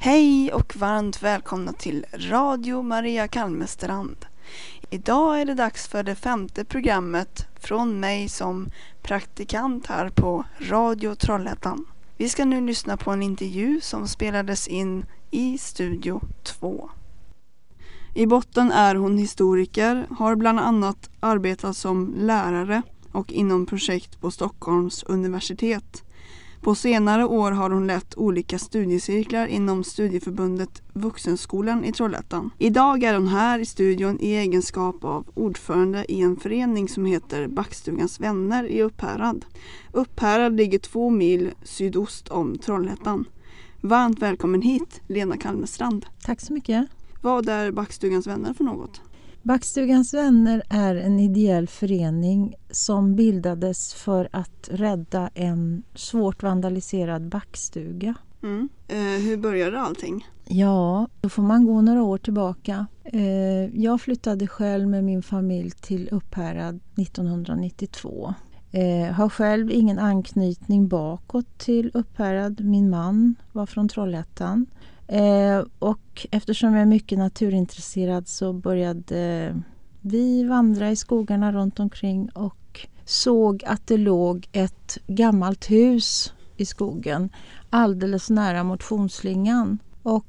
Hej och varmt välkomna till Radio Maria Kalmestrand. Idag är det dags för det 5:e programmet från mig som praktikant här på Radio Trollhättan. Vi ska nu lyssna på en intervju som spelades in i Studio 2. I botten är hon historiker, har bland annat arbetat som lärare och inom projekt på Stockholms universitet. På senare år har hon lett olika studiecirklar inom studieförbundet Vuxenskolan i Trollhättan. Idag är hon här i studion i egenskap av ordförande i en förening som heter Backstugans vänner i Upphärad. Upphärad ligger 2 mil sydost om Trollhättan. Varmt välkommen hit, Lena Kalmestrand. Tack så mycket. Vad är Backstugans vänner för något? Backstugans vänner är en ideell förening som bildades för att rädda en svårt vandaliserad backstuga. Hur började allting? Ja, då får man gå några år tillbaka. Jag flyttade själv med min familj till Upphärad 1992. Har själv ingen anknytning bakåt till Upphärad. Min man var från Trollhättan. Och eftersom jag är mycket naturintresserad så började vi vandra i skogarna runt omkring och såg att det låg ett gammalt hus i skogen alldeles nära motionsslingan. Och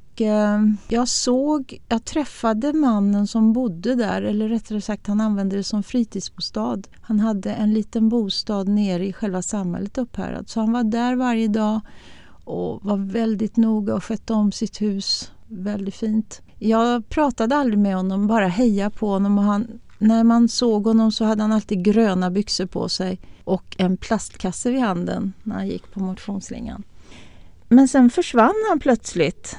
jag träffade mannen som bodde där, eller rättare sagt han använde det som fritidsbostad. Han hade en liten bostad nere i själva samhället Upphärad, så han var där varje dag och var väldigt noga och skötte om sitt hus väldigt fint. Jag pratade aldrig med honom, bara heja på honom, och när man såg honom så hade han alltid gröna byxor på sig och en plastkasse vid handen när han gick på motionsslingan. Men sen försvann han plötsligt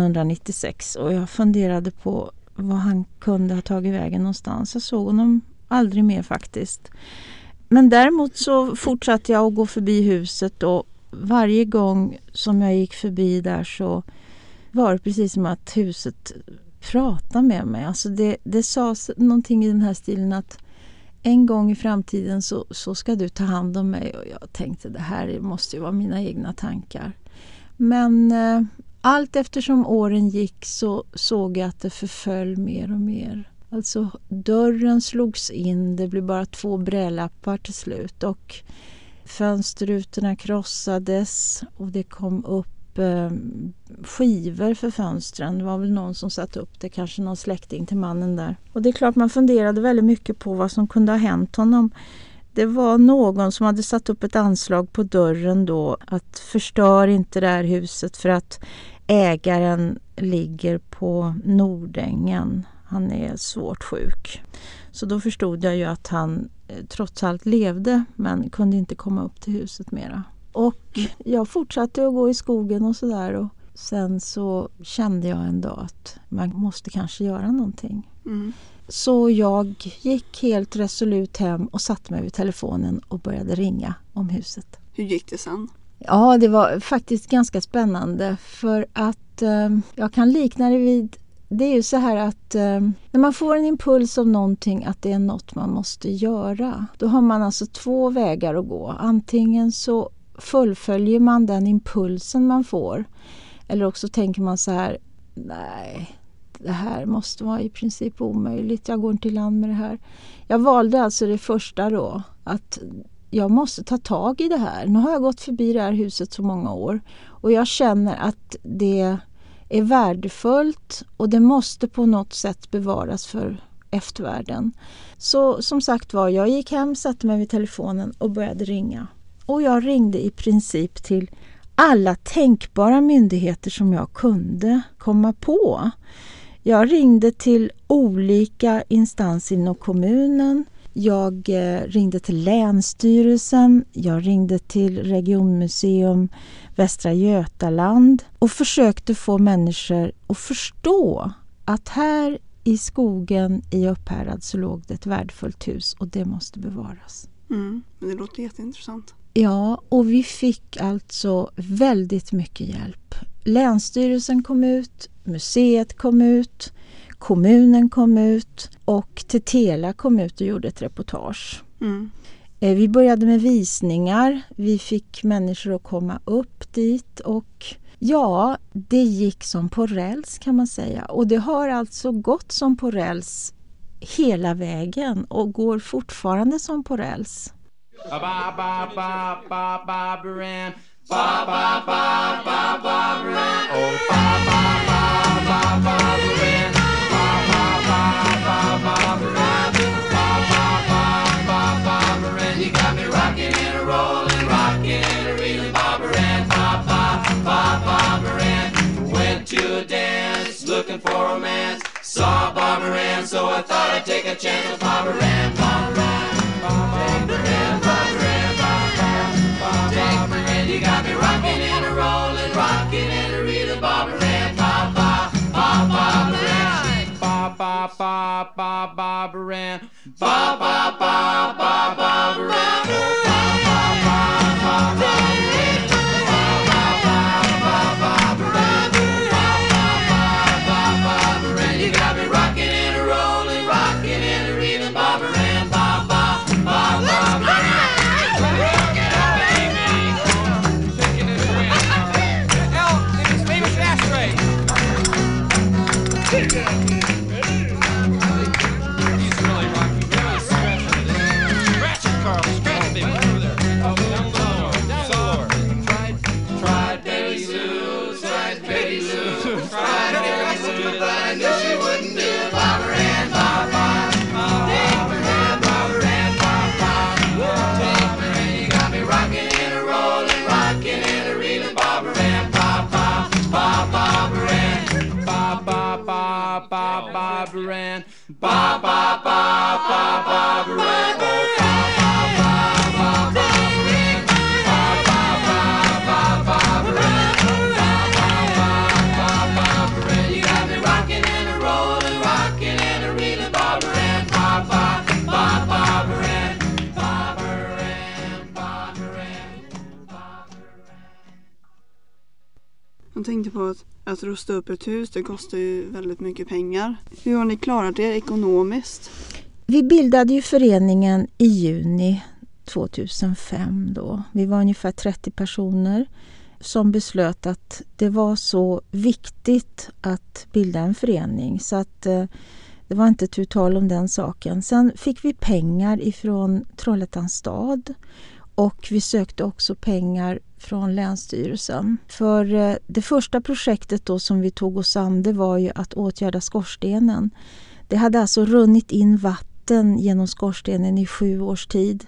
1996 och jag funderade på vad han kunde ha tagit vägen någonstans. Jag såg honom aldrig mer faktiskt. Men däremot så fortsatte jag att gå förbi huset, och varje gång som jag gick förbi där så var det precis som att huset pratade med mig. Alltså det sades någonting i den här stilen att en gång i framtiden så ska du ta hand om mig. Och jag tänkte, det här måste ju vara mina egna tankar. Men allt eftersom åren gick så såg jag att det förföll mer och mer. Alltså dörren slogs in, det blev bara 2 brädlappar till slut, och fönsterrutorna krossades och det kom upp skivor för fönstren. Det var väl någon som satt upp det, kanske någon släkting till mannen där. Och det är klart man funderade väldigt mycket på vad som kunde ha hänt honom. Det var någon som hade satt upp ett anslag på dörren då att förstör inte det här huset för att ägaren ligger på Nordängen. Han är svårt sjuk. Så då förstod jag ju att han trots allt levde men kunde inte komma upp till huset mera. Och jag fortsatte att gå i skogen och sådär, och sen så kände jag en dag att man måste kanske göra någonting. Så jag gick helt resolut hem och satte mig vid telefonen och började ringa om huset. Hur gick det sen? Ja, det var faktiskt ganska spännande, för att jag kan likna det vid, det är ju så här att när man får en impuls om någonting, att det är något man måste göra, då har man alltså 2 vägar att gå. Antingen så fullföljer man den impulsen man får, eller också tänker man så här, nej, det här måste vara i princip omöjligt, jag går inte i land med det här. Jag valde alltså det första då, att jag måste ta tag i det här. Nu har jag gått förbi det här huset så många år och jag känner att det är värdefullt och det måste på något sätt bevaras för eftervärlden. Så som sagt var, jag gick hem, satte mig vid telefonen och började ringa. Och jag ringde i princip till alla tänkbara myndigheter som jag kunde komma på. Jag ringde till olika instanser inom kommunen. Jag ringde till Länsstyrelsen. Jag ringde till Regionmuseum Västra Götaland. Och försökte få människor att förstå att här i skogen i Upphärad så låg det ett värdefullt hus och det måste bevaras. Det låter jätteintressant. Ja, och vi fick alltså väldigt mycket hjälp. Länsstyrelsen kom ut, museet kom ut, kommunen kom ut och Tetela kom ut och gjorde ett reportage. Vi började med visningar, vi fick människor att komma upp dit och Ja, det gick som på räls kan man säga. Och det har alltså gått som på räls hela vägen och går fortfarande som på räls. Looking for romance, saw Barbara Ann, so I thought I'd take a chance with Barbara Ann, Barbara Ann, Barbara Ann, Barbara Ann, Barbara Ann, you got me rocking and a rolling, rocking and a reeling, Barbara Ann, Barbara Ann, Barbara Ann, Barbara Ann. Jag tänkte på att rusta upp ett hus, det kostar ju väldigt mycket pengar. Hur har ni klarat det ekonomiskt? Vi bildade ju föreningen i juni 2005 då. Vi var ungefär 30 personer som beslöt att det var så viktigt att bilda en förening så att det var inte tu tal om den saken. Sen fick vi pengar ifrån Trollhättans stad och vi sökte också pengar från Länsstyrelsen. För det första projektet då som vi tog oss an, det var ju att åtgärda skorstenen. Det hade alltså runnit in vatten genom skorstenen i 7 års tid.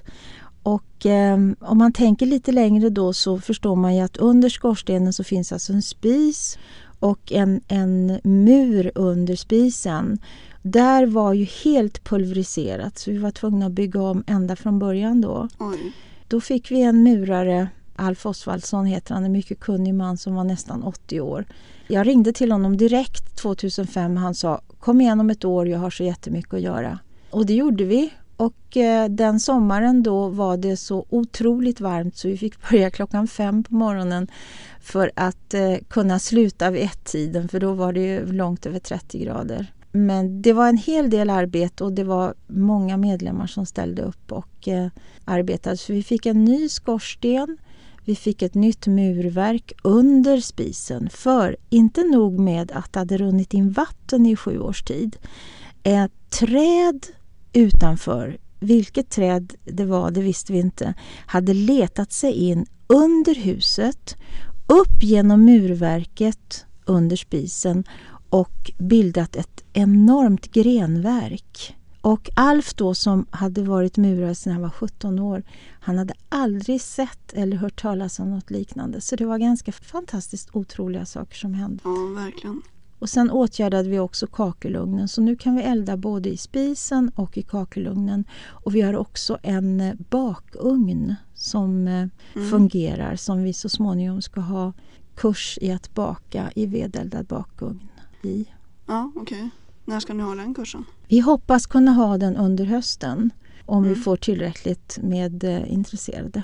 Och om man tänker lite längre då så förstår man ju att under skorstenen så finns alltså en spis och en mur under spisen. Där var ju helt pulveriserat så vi var tvungna att bygga om ända från början då. Oj. Då fick vi en murare, Alf Osvaldsson heter han, en mycket kunnig man som var nästan 80 år. Jag ringde till honom direkt 2005. Han sa, kom igen om ett år, jag har så jättemycket att göra. Och det gjorde vi. Och den sommaren då var det så otroligt varmt så vi fick börja 5:00 på morgonen för att kunna sluta vid 1-tiden, för då var det ju långt över 30 grader. Men det var en hel del arbete och det var många medlemmar som ställde upp och arbetade. Så vi fick en ny skorsten, vi fick ett nytt murverk under spisen. För inte nog med att det hade runnit in vatten i 7 års tid. Ett träd utanför, vilket träd det var det visste vi inte, hade letat sig in under huset, upp genom murverket under spisen och bildat ett enormt grenverk. Och Alf då som hade varit murare sedan han var 17 år, han hade aldrig sett eller hört talas om något liknande. Så det var ganska fantastiskt otroliga saker som hände. Ja, verkligen. Och sen åtgärdade vi också kakelugnen. Så nu kan vi elda både i spisen och i kakelugnen. Och vi har också en bakugn som fungerar. Som vi så småningom ska ha kurs i att baka i vedeldad bakugn i. Ja, okej. När ska ni ha den kursen? Vi hoppas kunna ha den under hösten. Om vi får tillräckligt med intresserade.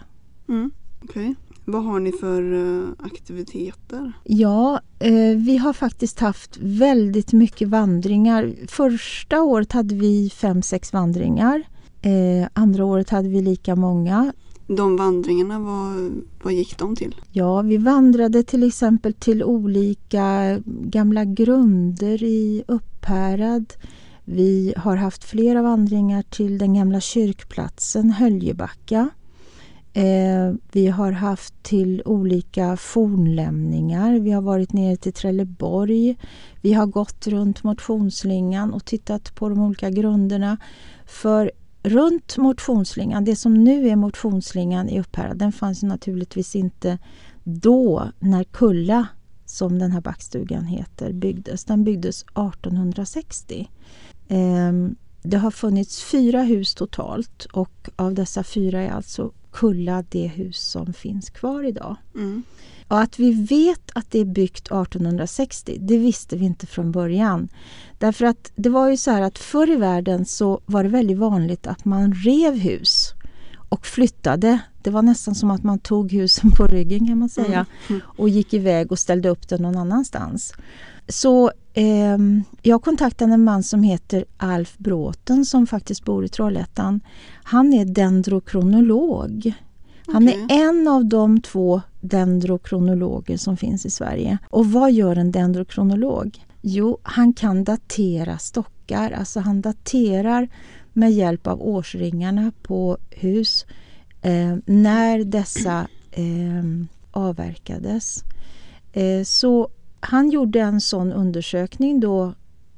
Okej. Vad har ni för aktiviteter? Ja, vi har faktiskt haft väldigt mycket vandringar. Första året hade vi 5-6 vandringar. Andra året hade vi lika många. De vandringarna, vad gick de till? Ja, vi vandrade till exempel till olika gamla grunder i Upphärad. Vi har haft flera vandringar till den gamla kyrkplatsen Höljebacka. Vi har haft till olika fornlämningar. Vi har varit ner till Trelleborg. Vi har gått runt Motionsslingan och tittat på de olika grunderna. För runt Motionsslingan, det som nu är Motionsslingan i Upphärad, den fanns naturligtvis inte då när Kulla, som den här backstugan heter, byggdes. Den byggdes 1860. Det har funnits 4 hus totalt och av dessa 4 är alltså Kulla det hus som finns kvar idag. Mm. Och att vi vet att det är byggt 1860, det visste vi inte från början. Därför att det var ju så här att förr i världen så var det väldigt vanligt att man rev hus och flyttade. Det var nästan som att man tog husen på ryggen, kan man säga, och gick iväg och ställde upp det någon annanstans. Så jag kontaktade en man som heter Alf Bråten som faktiskt bor i Trollhättan. Han är dendrokronolog. Han är en av de 2 dendrokronologer som finns i Sverige. Och vad gör en dendrokronolog? Jo, han kan datera stockar. Alltså han daterar med hjälp av årsringarna på hus när dessa avverkades. Så han gjorde en sån undersökning då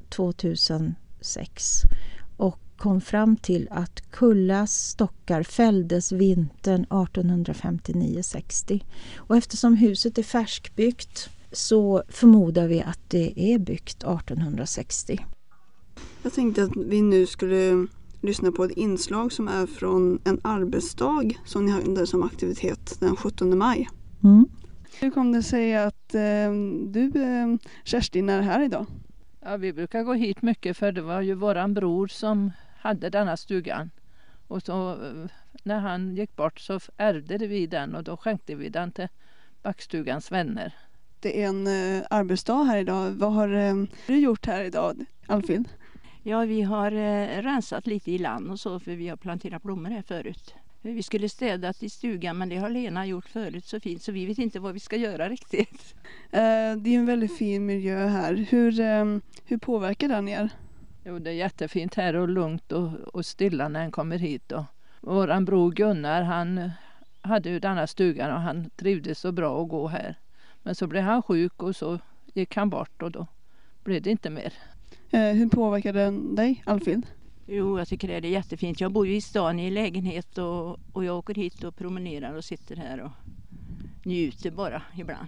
2006 och kom fram till att Kullas stockar fälldes vintern 1859-60. Och eftersom huset är färskbyggt så förmodar vi att det är byggt 1860. Jag tänkte att vi nu skulle lyssna på ett inslag som är från en arbetsdag som ni hade som aktivitet den 17 maj. Mm. Hur kom det sig att du, Kerstin, är här idag? Ja, vi brukar gå hit mycket för det var ju våran bror som hade denna stugan. Och så när han gick bort så ärvde vi den och då skänkte vi den till backstugans vänner. Det är en arbetsdag här idag. Vad har du gjort här idag, Alfhild? Ja, vi har rensat lite i land och så, för vi har planterat blommor här förut. Vi skulle städa i stugan, men det har Lena gjort förut så fint så vi vet inte vad vi ska göra riktigt. Det är en väldigt fin miljö här. Hur påverkar den er? Jo, det är jättefint här och lugnt och stilla när en kommer hit. Och våran bror Gunnar, han hade ju denna stugan och han trivdes så bra att gå här. Men så blev han sjuk och så gick han bort och då blev det inte mer. Hur påverkar den dig, Alfhild? Jo, jag tycker det är jättefint. Jag bor ju i stan i lägenhet och jag åker hit och promenerar och sitter här och njuter bara ibland.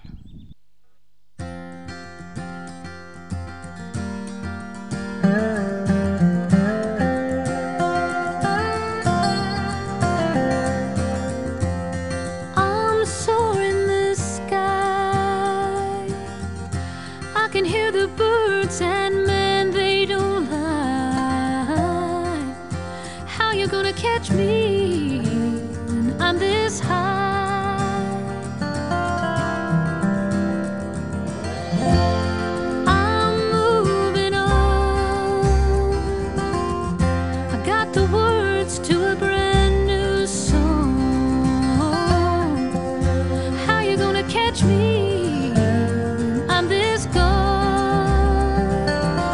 I'm soaring the sky. I can hear the birds and men, they don't lie. How you gonna catch me when I'm this high? I'm moving on. I got the words to a brand new song. How you gonna catch me when I'm this gone?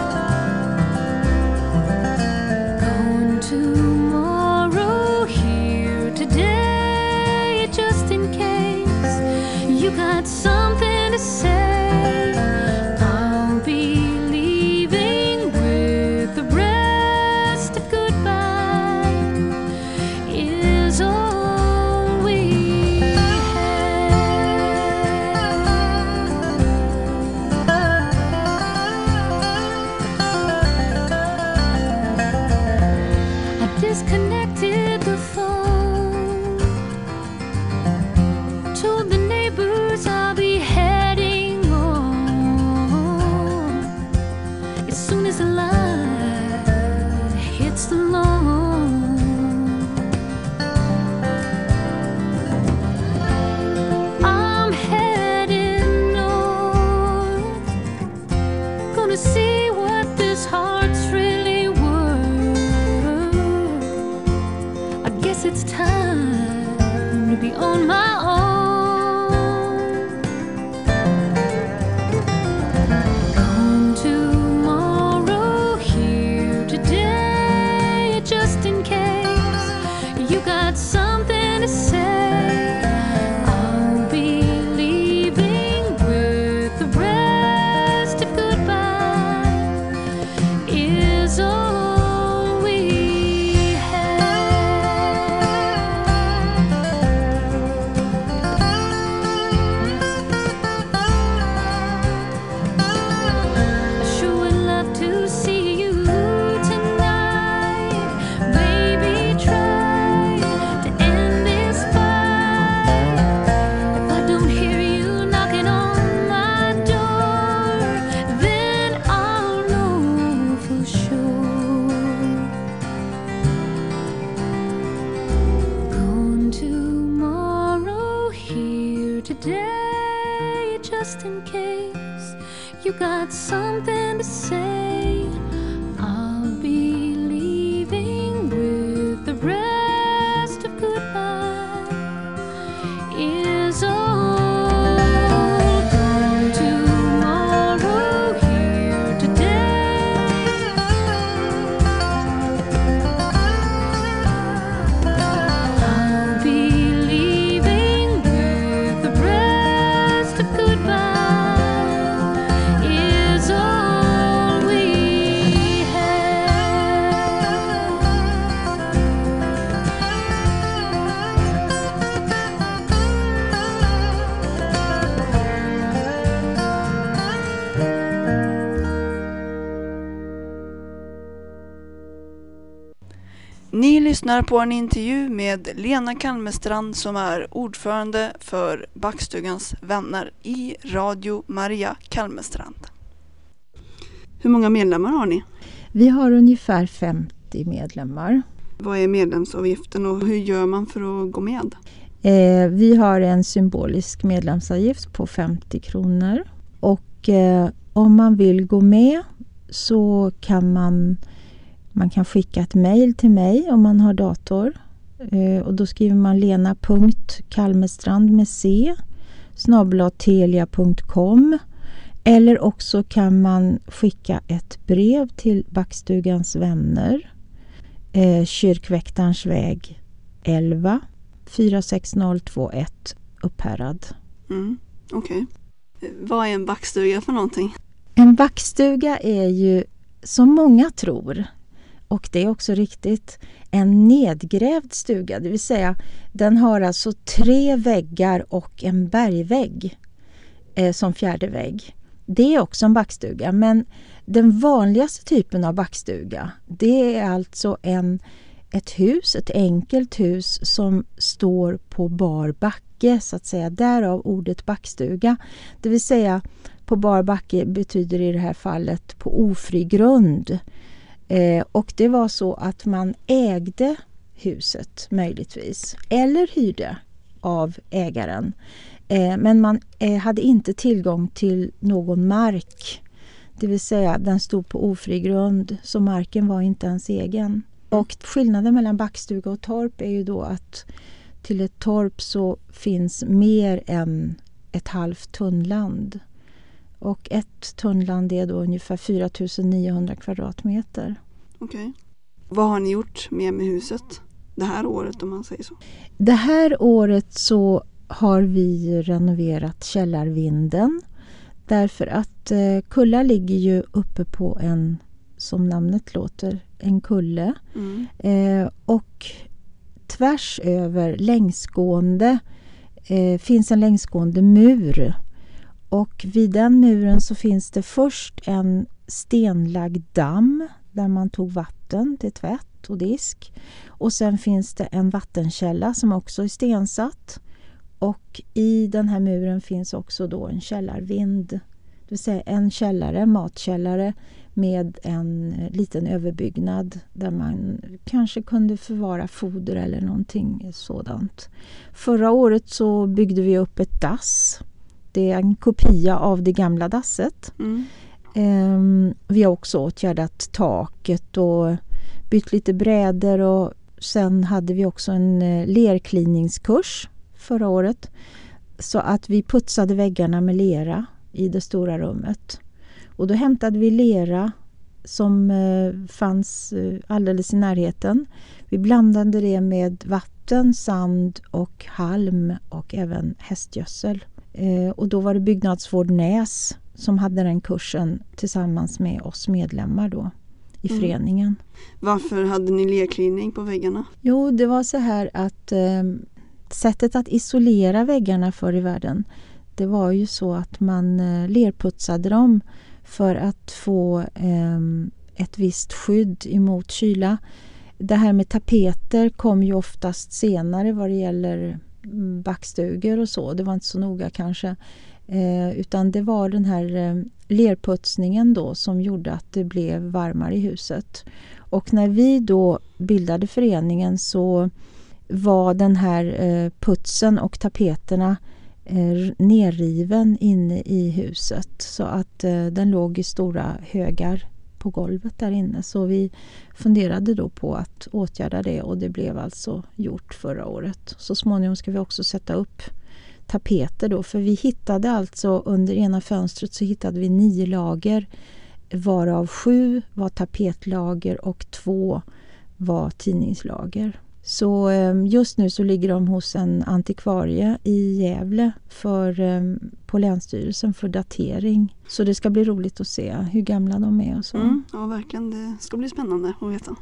Gone tomorrow, here today, just in case you got something to say. I'll be leaving with the rest of goodbye is all we have. I disconnected the phone, told the neighbors I'll be heading on as soon as the light hits the lawn. I'm heading north, gonna see what this heart's really worth. I guess it's time got something to say. I'll be leaving with the rest of goodbye. Is all gone tomorrow, here today? I'll be leaving with the rest of goodbye. Is all we Ni lyssnar på en intervju med Lena Kalmestrand som är ordförande för Backstugans vänner i Radio Maria Kalmestrand. Hur många medlemmar har ni? Vi har ungefär 50 medlemmar. Vad är medlemsavgiften och hur gör man för att gå med? Vi har en symbolisk medlemsavgift på 50 kronor. Och om man vill gå med så kan man kan skicka ett mejl till mig om man har dator. Och då skriver man lena.kalmestrand med c @telia.com. Eller också kan man skicka ett brev till Backstugans vänner. Kyrkväktarens väg 11 46021 Upphärad. Okej. Vad är en backstuga för någonting? En backstuga är ju, som många tror, och det är också riktigt, en nedgrävd stuga. Det vill säga, den har alltså 3 väggar och en bergvägg som fjärde vägg. Det är också en backstuga, men den vanligaste typen av backstuga, det är alltså ett enkelt hus som står på bar backe, så att säga. Därav ordet backstuga. Det vill säga, på bar backe betyder i det här fallet på ofri grund. Och det var så att man ägde huset möjligtvis, eller hyrde av ägaren. Men man hade inte tillgång till någon mark. Det vill säga, den stod på ofri grund, så marken var inte ens egen. Och skillnaden mellan backstuga och torp är ju då att till ett torp så finns mer än ett halvt tunnland. Och ett tunnland är då ungefär 4900 kvadratmeter. Okej. Vad har ni gjort med huset det här året, om man säger så? Det här året så har vi renoverat källarvinden. Därför att Kulla ligger ju uppe på en, som namnet låter, en kulle. Och tvärs över längsgående finns en längsgående mur. Och vid den muren så finns det först en stenlagd damm där man tog vatten till tvätt och disk. Och sen finns det en vattenkälla som också är stensatt. Och i den här muren finns också då en källarvind. Det vill säga en källare, matkällare med en liten överbyggnad där man kanske kunde förvara foder eller någonting sådant. Förra året så byggde vi upp ett dass. Det är en kopia av det gamla dasset. Vi har också åtgärdat taket och bytt lite brädor, och sen hade vi också en lerkliningskurs förra året. Så att vi putsade väggarna med lera i det stora rummet. Och då hämtade vi lera som fanns alldeles i närheten. Vi blandade det med vatten, sand och halm och även hästgödsel. Och då var det Byggnadsvård Näs som hade den kursen tillsammans med oss medlemmar då i föreningen. Varför hade ni lerklining på väggarna? Jo, det var så här att sättet att isolera väggarna förr i världen, det var ju så att man lerputsade dem för att få ett visst skydd emot kyla. Det här med tapeter kom ju oftast senare vad det gäller backstugor och så. Det var inte så noga kanske. Utan det var den här lerputsningen då som gjorde att det blev varmare i huset. Och när vi då bildade föreningen så var den här putsen och tapeterna nerriven inne i huset så att den låg i stora högar på golvet där inne. Så vi funderade då på att åtgärda det och det blev alltså gjort förra året. Så småningom ska vi också sätta upp tapeter då, för vi hittade alltså under ena fönstret så hittade vi 9 lager, varav 7 var tapetlager och 2 var tidningslager. Så just nu så ligger de hos en antikvarie i Gävle på Länsstyrelsen för datering. Så det ska bli roligt att se hur gamla de är och så. Ja, verkligen. Det ska bli spännande att veta.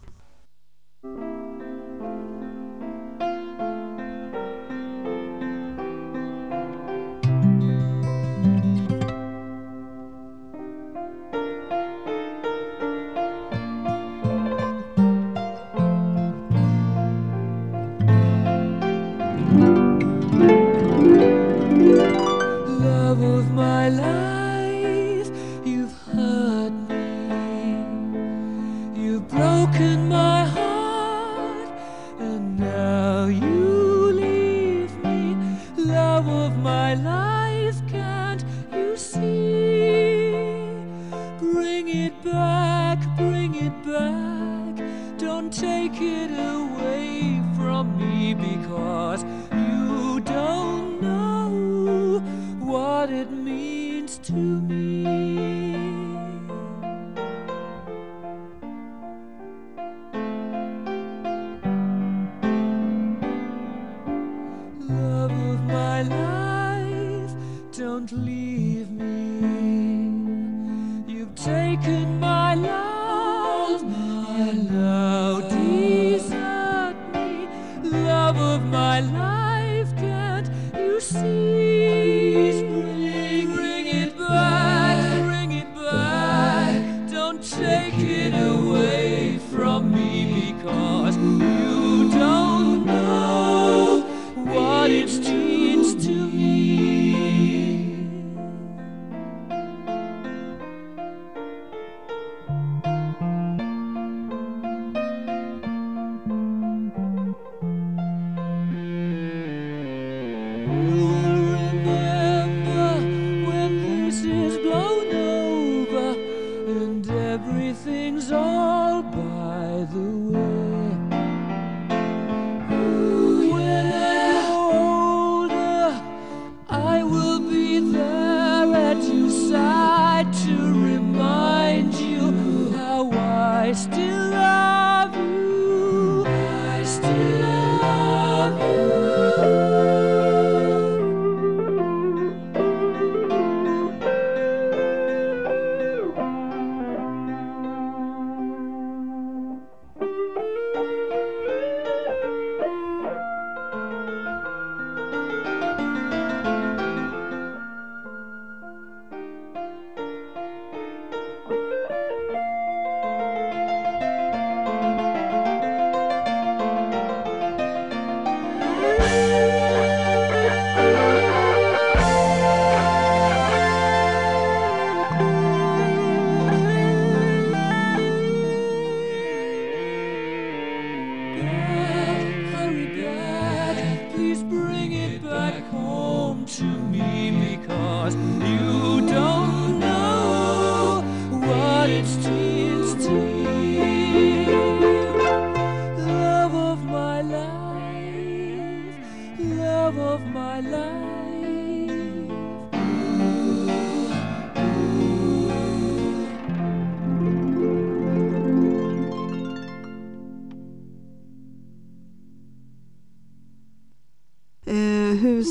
Hur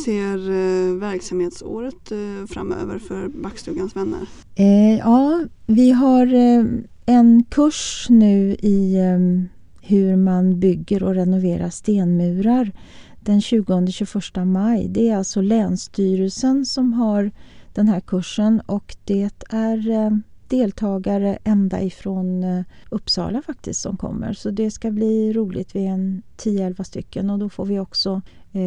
ser verksamhetsåret framöver för Backstugans vänner? Ja, vi har en kurs nu i hur man bygger och renoverar stenmurar den 20-21 maj. Det är alltså Länsstyrelsen som har den här kursen och det är deltagare ända ifrån Uppsala faktiskt som kommer. Så det ska bli roligt, vi är 10-11 stycken och då får vi också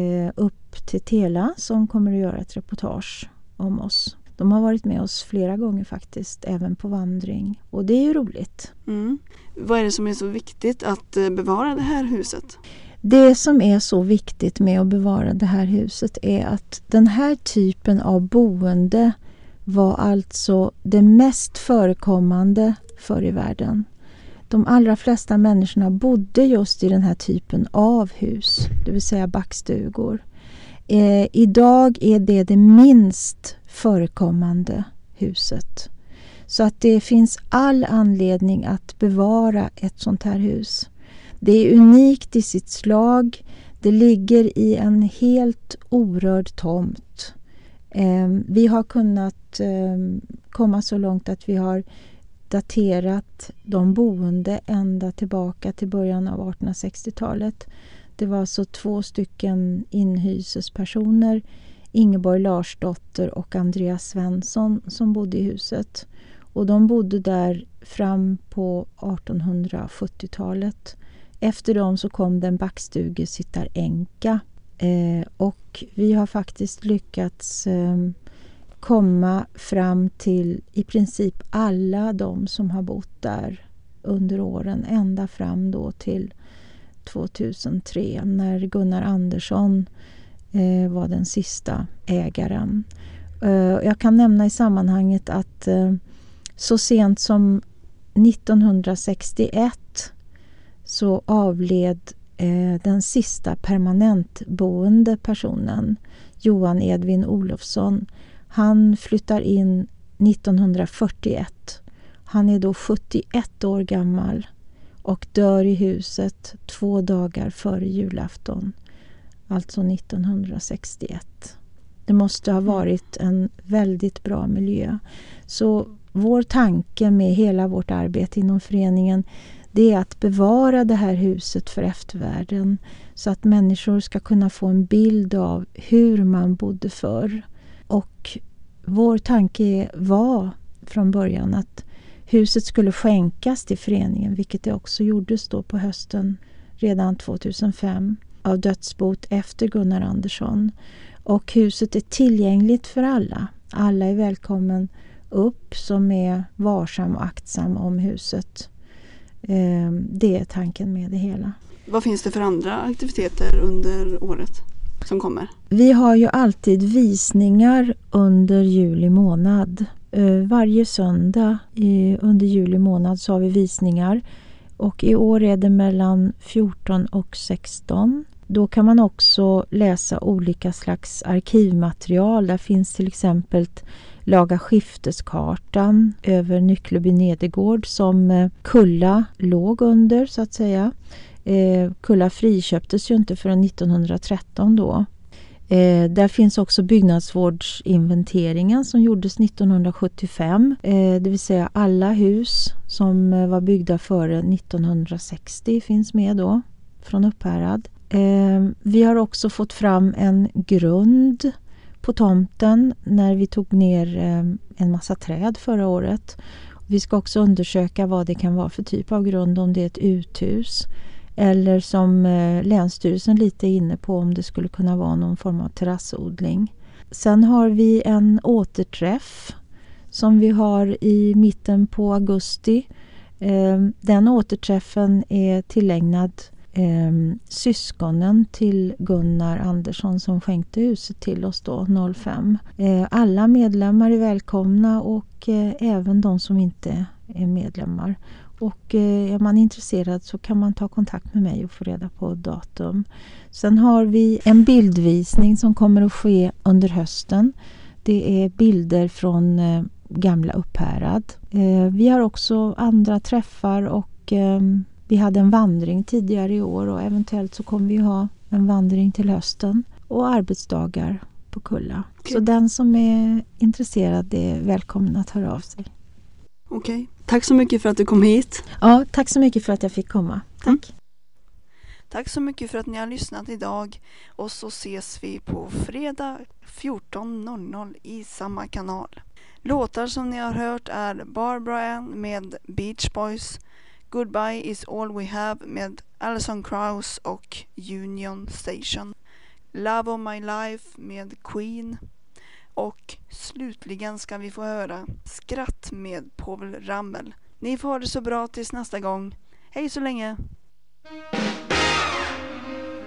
upp till Tela som kommer att göra ett reportage om oss. De har varit med oss flera gånger faktiskt, även på vandring. Och det är ju roligt. Vad är det som är så viktigt att bevara det här huset? Det som är så viktigt med att bevara det här huset är att den här typen av boende var alltså det mest förekommande förr i världen. De allra flesta människorna bodde just i den här typen av hus, det vill säga backstugor. Idag är det minst förekommande huset. Så att det finns all anledning att bevara ett sånt här hus. Det är unikt i sitt slag. Det ligger i en helt orörd tomt. Vi har kunnat komma så långt att vi har daterat de boende ända tillbaka till början av 1860-talet. Det var alltså 2 stycken inhysespersoner, Ingeborg Larsdotter och Andreas Svensson, som bodde i huset. Och de bodde där fram på 1870-talet. Efter dem så kom det en backstugesittaränka. Och vi har faktiskt lyckats komma fram till i princip alla de som har bott där under åren. Ända fram då till 2003 när Gunnar Andersson var den sista ägaren. Jag kan nämna i sammanhanget att så sent som 1961 så avled den sista permanentboende personen, Johan Edvin Olofsson. Han flyttar in 1941. Han är då 71 år gammal och dör i huset 2 dagar före julafton, alltså 1961. Det måste ha varit en väldigt bra miljö. Så vår tanke med hela vårt arbete inom föreningen, det är att bevara det här huset för eftervärlden så att människor ska kunna få en bild av hur man bodde förr. Och vår tanke var från början att huset skulle skänkas till föreningen, vilket det också gjordes då på hösten redan 2005 av dödsbot efter Gunnar Andersson. Och huset är tillgängligt för alla. Alla är välkommen upp som är varsam och aktsam om huset. Det är tanken med det hela. Vad finns det för andra aktiviteter under året som kommer? Vi har ju alltid visningar under juli månad. Varje söndag under juli månad så har vi visningar. Och i år är det mellan 14 och 16. Då kan man också läsa olika slags arkivmaterial. Där finns till exempel Laga skifteskartan över Nyckleby Nedergård som Kulla låg under så att säga. Kulla friköptes ju inte förrän 1913 då. Där finns också byggnadsvårdsinventeringen som gjordes 1975. Det vill säga alla hus som var byggda före 1960 finns med då från Upphärad. Vi har också fått fram en grund på tomten när vi tog ner en massa träd förra året. Vi ska också undersöka vad det kan vara för typ av grund, om det är ett uthus eller som Länsstyrelsen lite är inne på om det skulle kunna vara någon form av terrassodling. Sen har vi en återträff som vi har i mitten på augusti. Den återträffen är tillägnad syskonen till Gunnar Andersson som skänkte huset till oss då 05. Alla medlemmar är välkomna och även de som inte är medlemmar. Och är man intresserad så kan man ta kontakt med mig och få reda på datum. Sen har vi en bildvisning som kommer att ske under hösten. Det är bilder från gamla Upphärad. Vi har också andra träffar och vi hade en vandring tidigare i år och eventuellt så kommer vi ha en vandring till hösten och arbetsdagar på Kulla. Så den som är intresserad är välkommen att höra av sig. Okej. Tack så mycket för att du kom hit. Ja, tack så mycket för att jag fick komma. Tack. Tack så mycket för att ni har lyssnat idag och så ses vi på fredag 14.00 i samma kanal. Låtar som ni har hört är Barbara Ann med Beach Boys, Goodbye is all we have med Alison Krauss och Union Station, Love of my life med Queen och slutligen ska vi få höra Skratt med Povel Ramel. Ni får ha det så bra tills nästa gång. Hej så länge!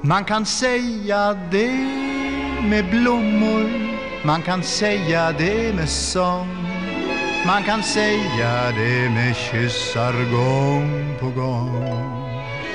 Man kan säga det med blommor, man kan säga det med sång, man kan säga det med kyssar gång på gång.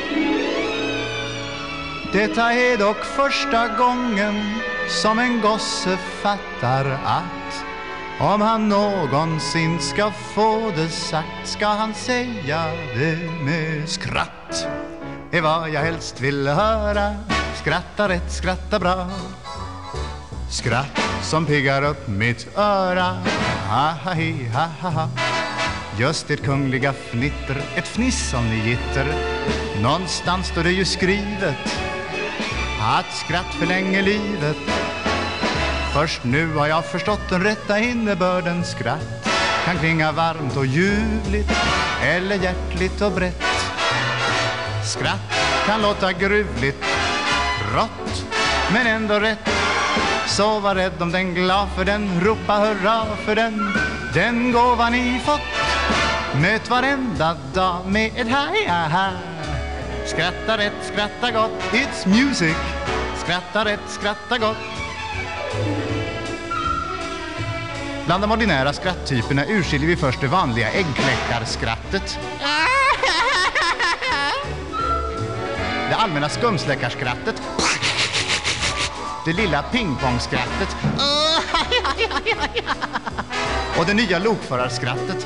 Detta är dock första gången som en gosse fattar att om han någonsin ska få det sagt ska han säga det med skratt. Är vad jag helst vill höra. Skratta rätt, skratta bra. Skratt som piggar upp mitt öra. Ha ha hi, ha ha ha. Just ett kungliga fnitter, ett fniss som ni gitter. Någonstans står det ju skrivet att skratt förlänger livet. Först nu har jag förstått den rätta innebörden. Skratt kan klinga varmt och ljuvligt eller hjärtligt och brett. Skratt kan låta gruvligt, rått, men ändå rätt. Så var rädd om den, glad för den, ropa hurra för den. Den gåvan ni fått, möt varenda dag med ett ha-ha. Skratta rätt, skratta gott, it's music. Skratta rätt, skratta gott. Bland de ordinära skratttyperna urskiljer vi först det vanliga äggkläckarskrattet. Det allmänna skumsläckarskrattet. Det lilla pingpongskrattet. Och det nya lokförarskrattet.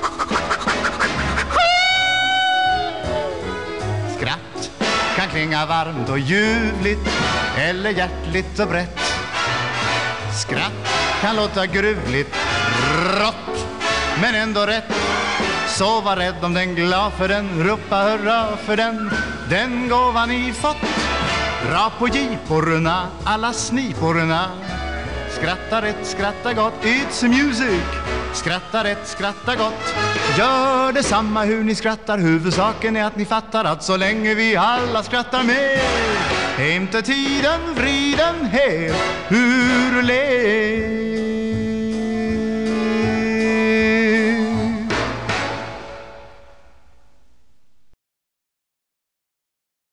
Skratt kan klinga varmt och ljuvligt eller hjärtligt och brett. Skratt kan låta gruvligt, rått, men ändå rätt. Så var rädd om den, glad för den, ropa hurra för den. Den gåvan ni fått, dra på giporna, alla sniporna. Skratta rätt, skratta gott, it's music. Skratta rätt, skratta gott. Gör detsamma hur ni skrattar, huvudsaken är att ni fattar att så länge vi alla skrattar med är inte tiden vriden helt ur led.